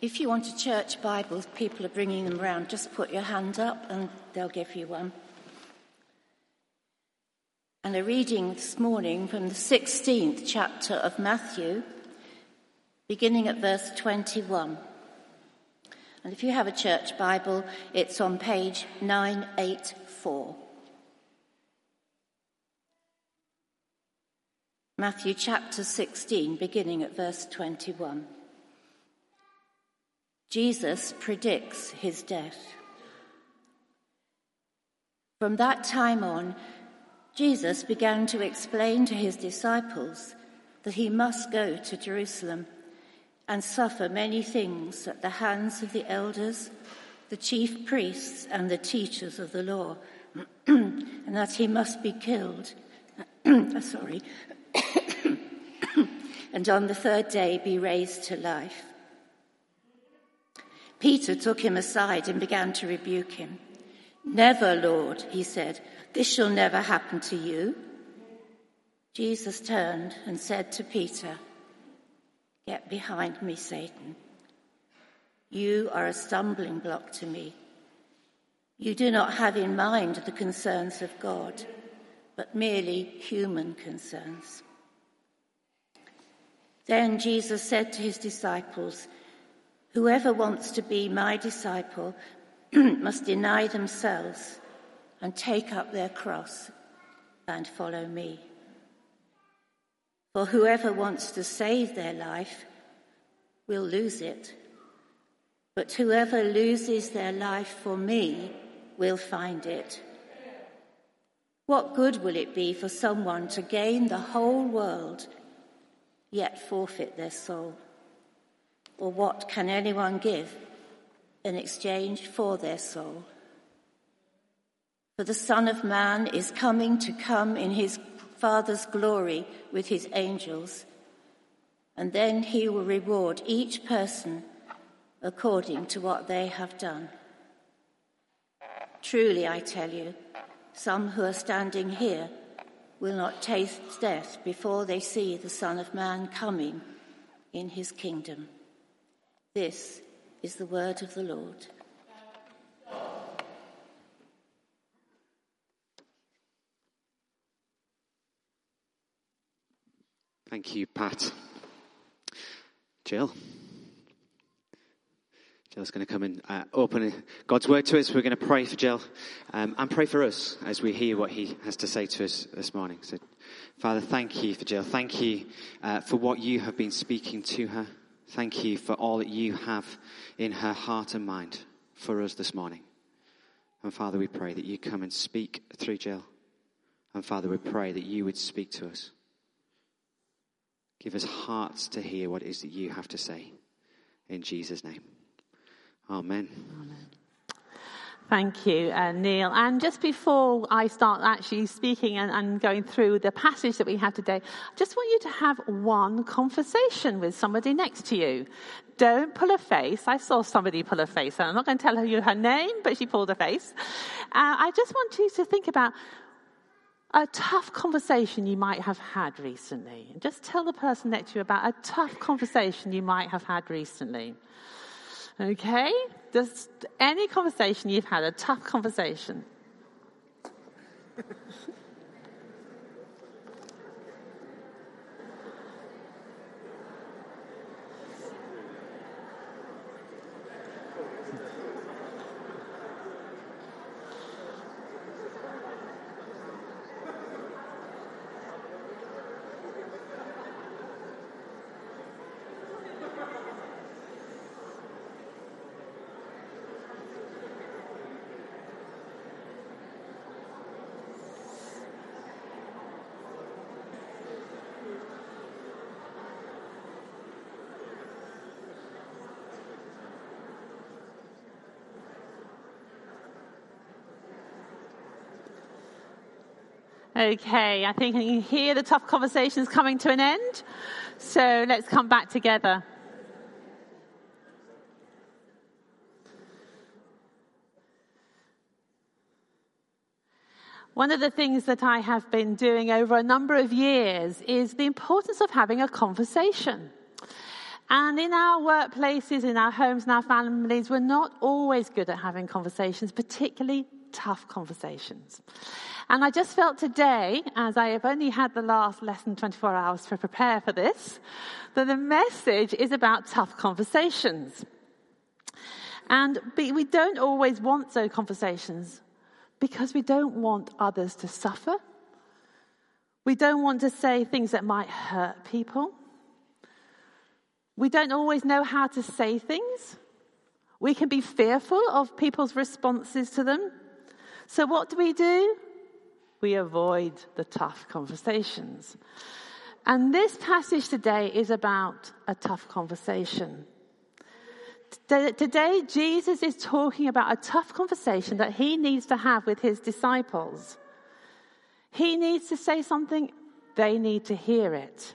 If you want a church Bible, people are bringing them round. Just put your hand up and they'll give you one. And a reading this morning from the 16th chapter of Matthew, beginning at verse 21. And if you have a church Bible, it's on page 984. Matthew chapter 16, beginning at verse 21. Jesus predicts his death. From that time on, Jesus began to explain to his disciples that he must go to Jerusalem and suffer many things at the hands of the elders, the chief priests, and the teachers of the law, and that he must be killed, and on the third day be raised to life. Peter took him aside and began to rebuke him. "Never, Lord," he said, "this shall never happen to you." Jesus turned and said to Peter, "Get behind me, Satan. You are a stumbling block to me. You do not have in mind the concerns of God, but merely human concerns." Then Jesus said to his disciples, "Whoever wants to be my disciple must deny themselves and take up their cross and follow me. For whoever wants to save their life will lose it, but whoever loses their life for me will find it. What good will it be for someone to gain the whole world yet forfeit their soul? Or what can anyone give in exchange for their soul? For the Son of Man is coming to come in his Father's glory with his angels, and then he will reward each person according to what they have done. Truly, I tell you, some who are standing here will not taste death before they see the Son of Man coming in his kingdom." This is the word of the Lord. Thank you, Pat. Jill's going to come and open God's word to us. We're going to pray for Jill and pray for us as we hear what he has to say to us this morning. So, Father, thank you for Jill. Thank you for what you have been speaking to her. Thank you for all that you have in her heart and mind for us this morning. And Father, we pray that you come and speak through Jill. And Father, we pray that you would speak to us. Give us hearts to hear what it is that you have to say. In Jesus' name. Amen. Amen. Thank you, Neil. And just before I start actually speaking and going through the passage that we have today, I just want you to have one conversation with somebody next to you. Don't pull a face. I saw somebody pull a face, and I'm not going to tell you her name, but she pulled a face. I just want you to think about a tough conversation you might have had recently. Just tell the person next to you about a tough conversation you might have had recently. Okay? Just any conversation you've had, a tough conversation. Okay, I think you can hear the tough conversations coming to an end. So let's come back together. One of the things that I have been doing over a number of years is the importance of having a conversation. And in our workplaces, in our homes, in our families, we're not always good at having conversations, particularly tough conversations. And I just felt today, as I have only had the last less than 24 hours to prepare for this, that the message is about tough conversations. And we don't always want those conversations because we don't want others to suffer. We don't want to say things that might hurt people. We don't always know how to say things. We can be fearful of people's responses to them. So what do? We avoid the tough conversations. And this passage today is about a tough conversation. Today, Jesus is talking about a tough conversation that he needs to have with his disciples. He needs to say something, they need to hear it.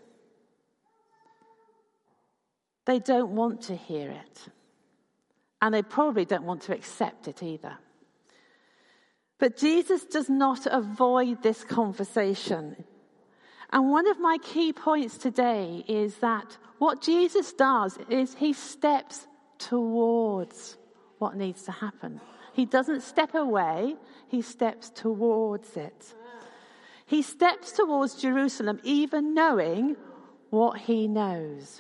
They don't want to hear it. And they probably don't want to accept it either. But Jesus does not avoid this conversation. And one of my key points today is that what Jesus does is he steps towards what needs to happen. He doesn't step away, he steps towards it. He steps towards Jerusalem even knowing what he knows.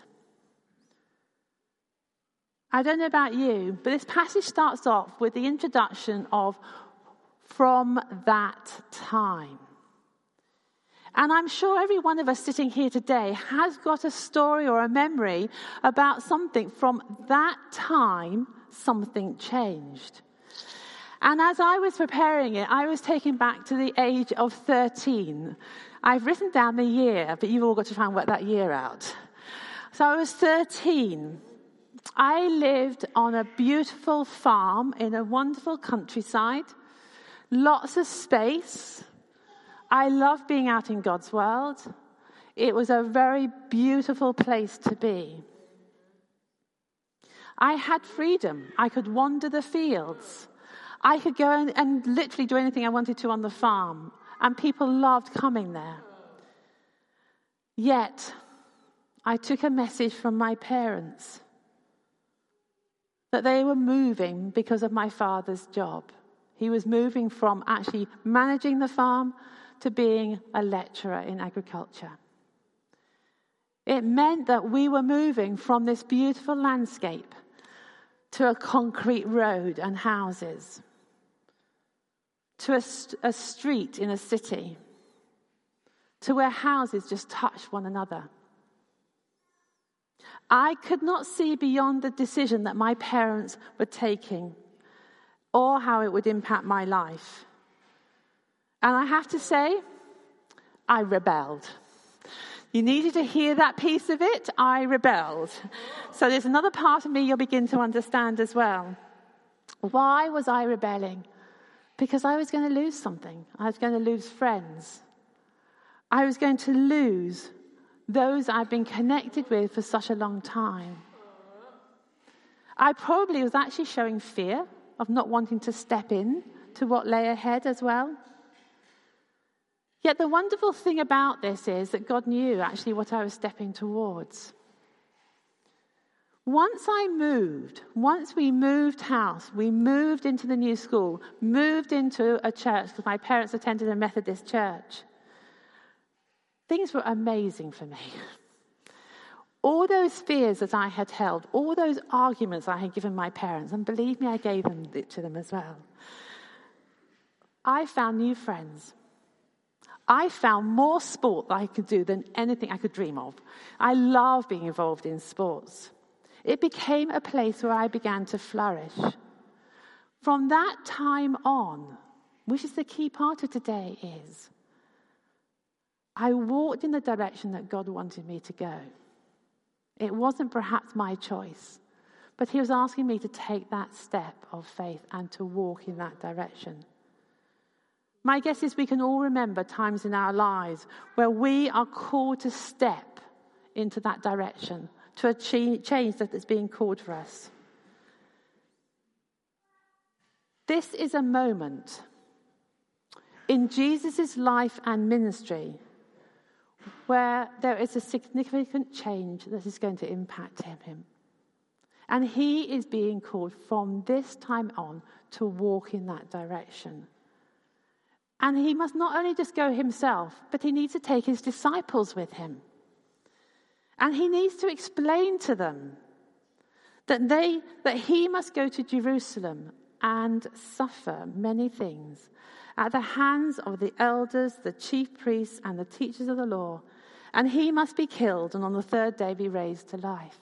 I don't know about you, but this passage starts off with the introduction of "from that time." And I'm sure every one of us sitting here today has got a story or a memory about something from that time, something changed. And as I was preparing it, I was taken back to the age of 13. I've written down the year, but you've all got to try and work that year out. So I was 13. I lived on a beautiful farm in a wonderful countryside. Lots of space. I love being out in God's world. It was a very beautiful place to be. I had freedom. I could wander the fields. I could go and literally do anything I wanted to on the farm. And people loved coming there. Yet, I took a message from my parents that they were moving because of my father's job. He was moving from actually managing the farm to being a lecturer in agriculture. It meant that we were moving from this beautiful landscape to a concrete road and houses, to a street in a city, to where houses just touched one another. I could not see beyond the decision that my parents were taking or how it would impact my life. And I have to say, I rebelled. You needed to hear that piece of it. I rebelled. So there's another part of me you'll begin to understand as well. Why was I rebelling? Because I was going to lose something. I was going to lose friends. I was going to lose those I've been connected with for such a long time. I probably was actually showing fear of not wanting to step in to what lay ahead as well. Yet the wonderful thing about this is that God knew actually what I was stepping towards. Once we moved house, we moved into the new school, moved into a church, because my parents attended a Methodist church. Things were amazing for me. All those fears that I had held, all those arguments I had given my parents, and believe me, I gave it to them as well. I found new friends. I found more sport that I could do than anything I could dream of. I love being involved in sports. It became a place where I began to flourish. From that time on, which is the key part of today, is I walked in the direction that God wanted me to go. It wasn't perhaps my choice, but he was asking me to take that step of faith and to walk in that direction. My guess is we can all remember times in our lives where we are called to step into that direction, to a change that is being called for us. This is a moment in Jesus' life and ministry where there is a significant change that is going to impact him. And he is being called from this time on to walk in that direction. And he must not only just go himself, but he needs to take his disciples with him. And he needs to explain to them that he must go to Jerusalem and suffer many things at the hands of the elders, the chief priests, and the teachers of the law. And he must be killed and on the third day be raised to life.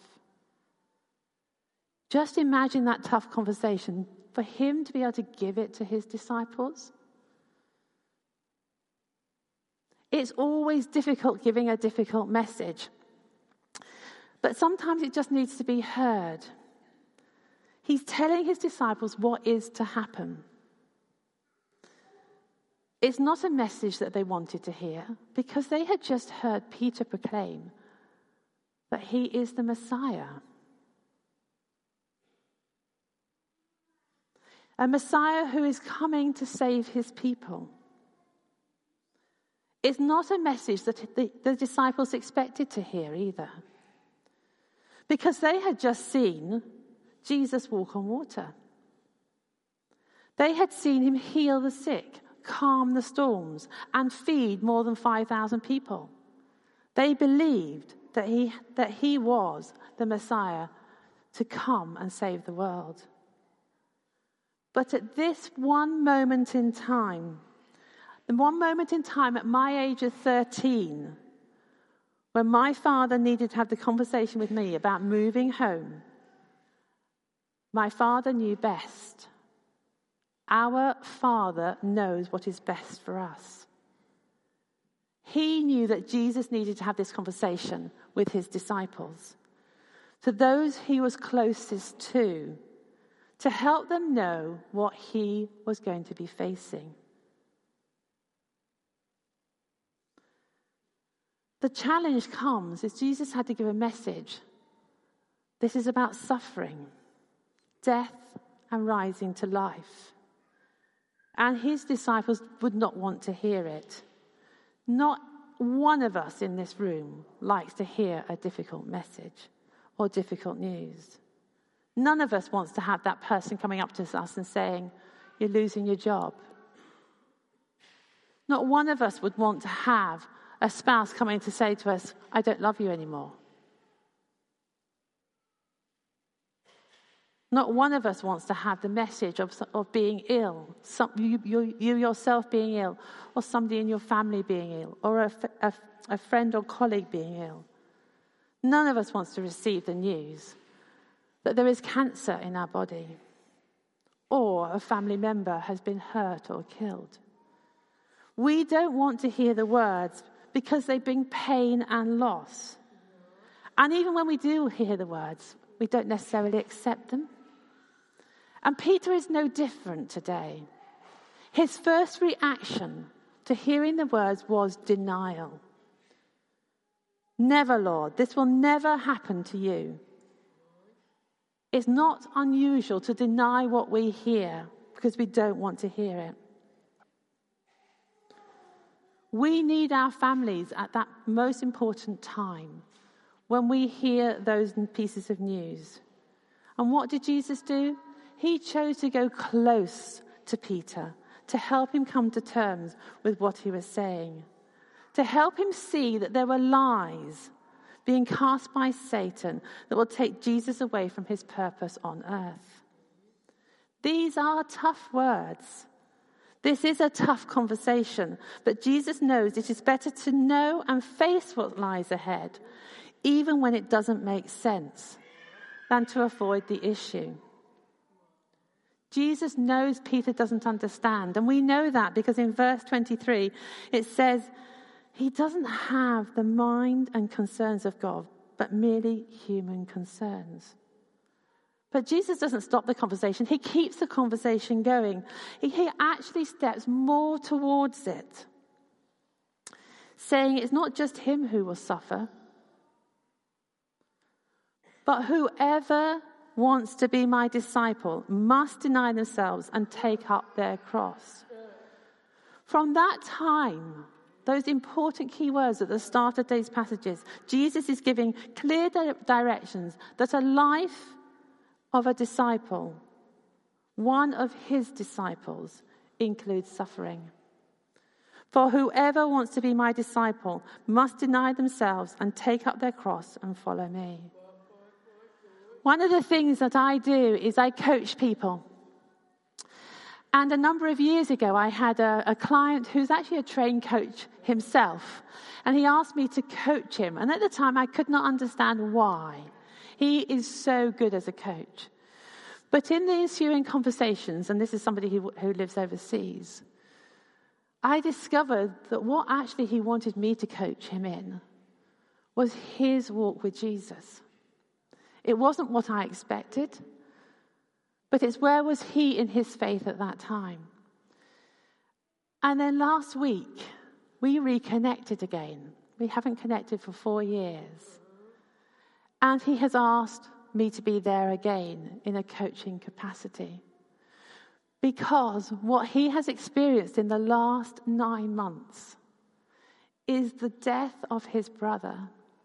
Just imagine that tough conversation for him to be able to give it to his disciples. It's always difficult giving a difficult message. But sometimes it just needs to be heard. He's telling his disciples what is to happen. It's not a message that they wanted to hear, because they had just heard Peter proclaim that he is the Messiah. A Messiah who is coming to save his people. It's not a message that the disciples expected to hear either, because they had just seen Jesus walk on water. They had seen him heal the sick, calm the storms, and feed more than 5,000 people. They believed that he was the Messiah to come and save the world. But at this one moment in time, the one moment in time at my age of 13, when my father needed to have the conversation with me about moving home, my father knew best. Our Father knows what is best for us. He knew that Jesus needed to have this conversation with his disciples, to those he was closest to help them know what he was going to be facing. The challenge comes is Jesus had to give a message. This is about suffering, death, and rising to life. And his disciples would not want to hear it. Not one of us in this room likes to hear a difficult message or difficult news. None of us wants to have that person coming up to us and saying, "You're losing your job." Not one of us would want to have a spouse coming to say to us, "I don't love you anymore." Not one of us wants to have the message of being ill, you yourself being ill, or somebody in your family being ill, or a friend or colleague being ill. None of us wants to receive the news that there is cancer in our body, or a family member has been hurt or killed. We don't want to hear the words because they bring pain and loss. And even when we do hear the words, we don't necessarily accept them. And Peter is no different today. His first reaction to hearing the words was denial. "Never, Lord, this will never happen to you." It's not unusual to deny what we hear because we don't want to hear it. We need our families at that most important time when we hear those pieces of news. And what did Jesus do? He chose to go close to Peter to help him come to terms with what he was saying, to help him see that there were lies being cast by Satan that will take Jesus away from his purpose on earth. These are tough words. This is a tough conversation, but Jesus knows it is better to know and face what lies ahead, even when it doesn't make sense, than to avoid the issue. Jesus knows Peter doesn't understand, and we know that because in verse 23 it says, he doesn't have the mind and concerns of God, but merely human concerns. But Jesus doesn't stop the conversation. He keeps the conversation going. He actually steps more towards it, saying it's not just him who will suffer, but whoever wants to be my disciple must deny themselves and take up their cross. From that time, those important key words at the start of these passages, Jesus is giving clear directions that a life of a disciple, one of his disciples, includes suffering. For whoever wants to be my disciple must deny themselves and take up their cross and follow me. One of the things that I do is I coach people. And a number of years ago, I had a client who's actually a trained coach himself. And he asked me to coach him. And at the time, I could not understand why. He is so good as a coach. But in the ensuing conversations, and this is somebody who lives overseas, I discovered that what actually he wanted me to coach him in was his walk with Jesus. It wasn't what I expected. But it's where was he in his faith at that time? And then last week, we reconnected again. We haven't connected for 4 years. And he has asked me to be there again in a coaching capacity. Because what he has experienced in the last 9 months is the death of his brother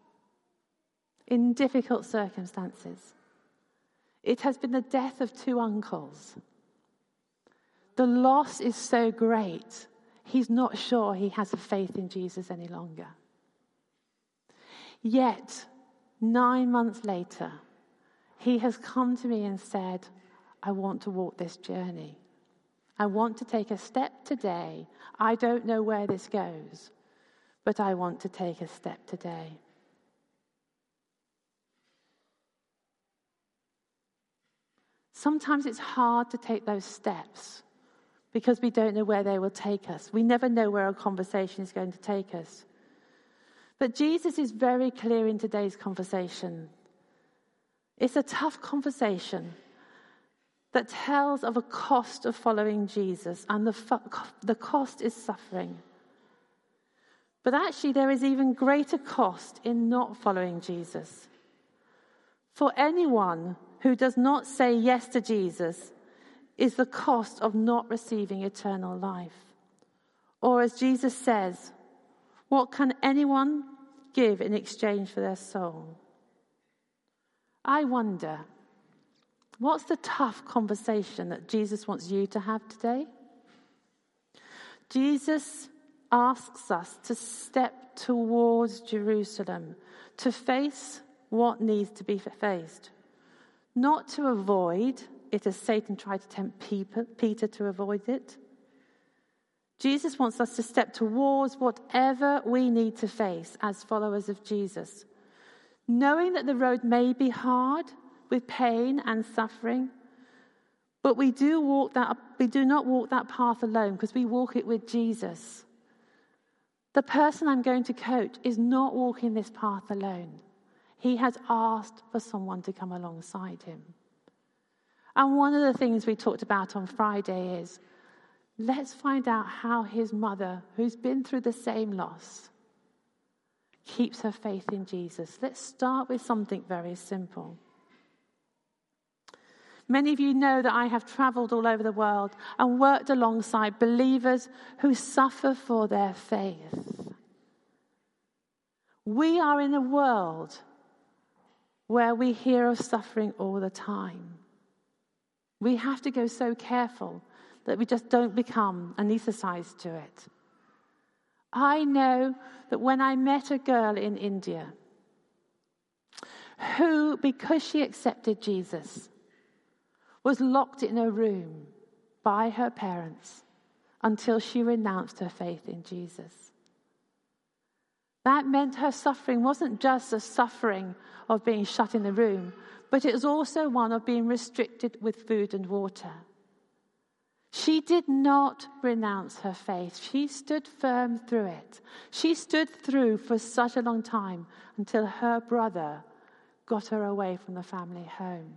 in difficult circumstances. It has been the death of 2 uncles. The loss is so great, he's not sure he has a faith in Jesus any longer. Yet, 9 months later, he has come to me and said, I want to walk this journey. I want to take a step today. I don't know where this goes, but I want to take a step today. Sometimes it's hard to take those steps because we don't know where they will take us. We never know where a conversation is going to take us. But Jesus is very clear in today's conversation. It's a tough conversation that tells of a cost of following Jesus, and the cost is suffering. But actually, there is even greater cost in not following Jesus. For anyone who does not say yes to Jesus is the cost of not receiving eternal life. Or as Jesus says, what can anyone give in exchange for their soul? I wonder, what's the tough conversation that Jesus wants you to have today? Jesus asks us to step towards Jerusalem, to face what needs to be faced. Not to avoid it as Satan tried to tempt Peter to avoid it. Jesus wants us to step towards whatever we need to face as followers of Jesus, knowing that the road may be hard with pain and suffering, but we do not walk that path alone because we walk it with Jesus. The person I'm going to coach is not walking this path alone. He has asked for someone to come alongside him. And one of the things we talked about on Friday is, let's find out how his mother, who's been through the same loss, keeps her faith in Jesus. Let's start with something very simple. Many of you know that I have traveled all over the world and worked alongside believers who suffer for their faith. We are in a world where we hear of suffering all the time. We have to go so careful that we just don't become anesthetized to it. I know that when I met a girl in India who, because she accepted Jesus, was locked in a room by her parents until she renounced her faith in Jesus. That meant her suffering wasn't just a suffering of being shut in the room, but it was also one of being restricted with food and water. She did not renounce her faith. She stood firm through it. She stood through for such a long time until her brother got her away from the family home.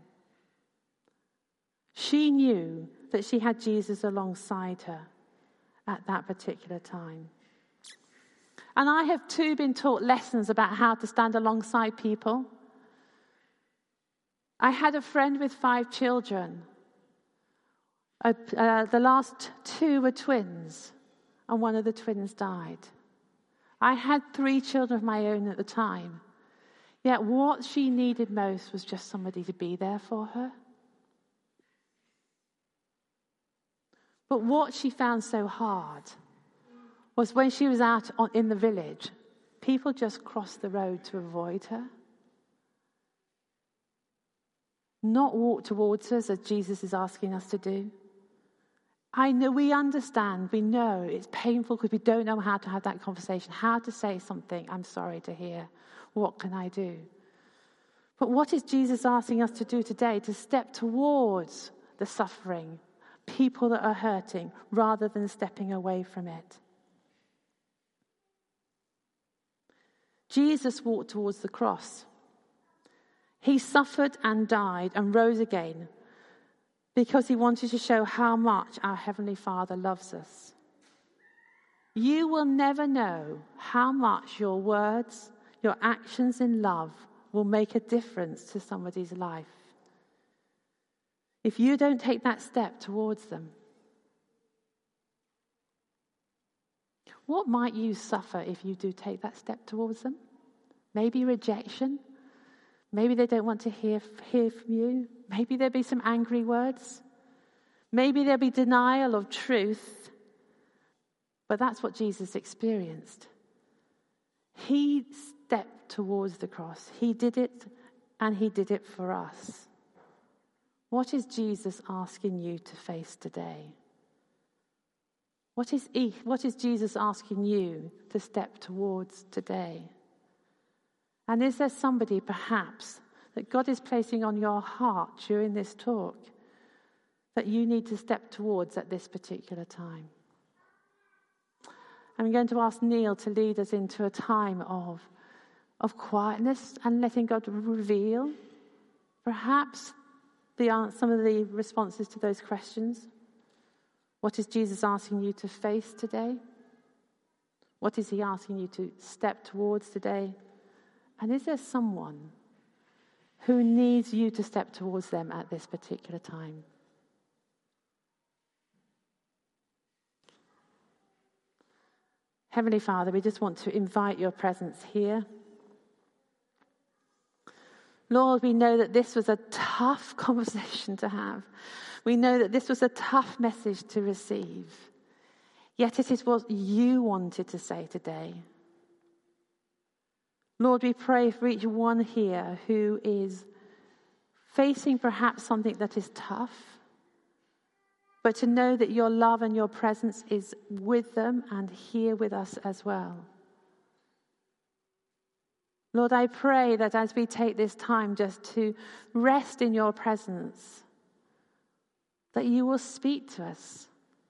She knew that she had Jesus alongside her at that particular time. And I have too been taught lessons about how to stand alongside people. I had a friend with 5 children. The last 2 were twins, and one of the twins died. I had 3 children of my own at the time. Yet what she needed most was just somebody to be there for her. But what she found so hard was when she was out in the village, people just crossed the road to avoid her. Not walk towards us as Jesus is asking us to do. I know, we understand, we know it's painful because we don't know how to have that conversation, how to say something, I'm sorry to hear, what can I do? But what is Jesus asking us to do today? To step towards the suffering, people that are hurting, rather than stepping away from it. Jesus walked towards the cross. He suffered and died and rose again because he wanted to show how much our Heavenly Father loves us. You will never know how much your words, your actions in love will make a difference to somebody's life if you don't take that step towards them. What might you suffer if you do take that step towards them? Maybe rejection. Maybe they don't want to hear from you. Maybe there'll be some angry words. Maybe there'll be denial of truth. But that's what Jesus experienced. He stepped towards the cross. He did it, and he did it for us. What is Jesus asking you to face today? What is Jesus asking you to step towards today? And is there somebody perhaps that God is placing on your heart during this talk that you need to step towards at this particular time? I'm going to ask Neil to lead us into a time of quietness and letting God reveal perhaps some of the responses to those questions. What is Jesus asking you to face today? What is he asking you to step towards today? And is there someone who needs you to step towards them at this particular time? Heavenly Father, we just want to invite your presence here. Lord, we know that this was a tough conversation to have. We know that this was a tough message to receive. Yet it is what you wanted to say today. Lord, we pray for each one here who is facing perhaps something that is tough, but to know that your love and your presence is with them and here with us as well. Lord, I pray that as we take this time just to rest in your presence, that you will speak to us.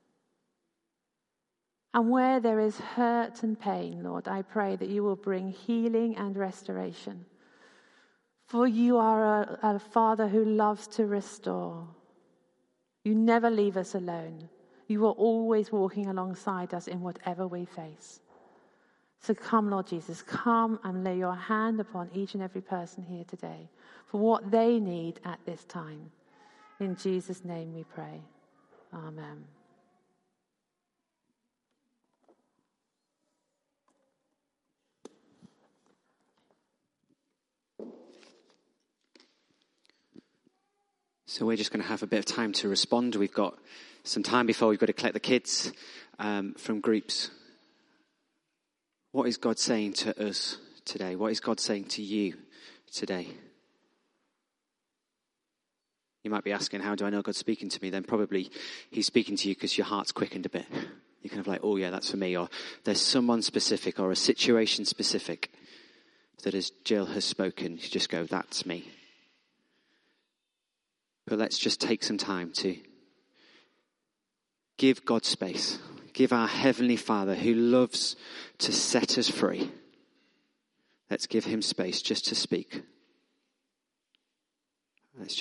And where there is hurt and pain, Lord, I pray that you will bring healing and restoration. For you are a Father who loves to restore. You never leave us alone. You are always walking alongside us in whatever we face. So come, Lord Jesus, come and lay your hand upon each and every person here today for what they need at this time. In Jesus' name we pray. Amen. So we're just going to have a bit of time to respond. We've got some time before we've got to collect the kids from groups. What is God saying to us today? What is God saying to you today? You might be asking, how do I know God's speaking to me? Then probably he's speaking to you because your heart's quickened a bit. You're kind of like, oh yeah, that's for me. Or there's someone specific or a situation specific that as Jill has spoken, you just go, that's me. But let's just take some time to give God space. Give our Heavenly Father who loves to set us free. Let's give him space just to speak. Let's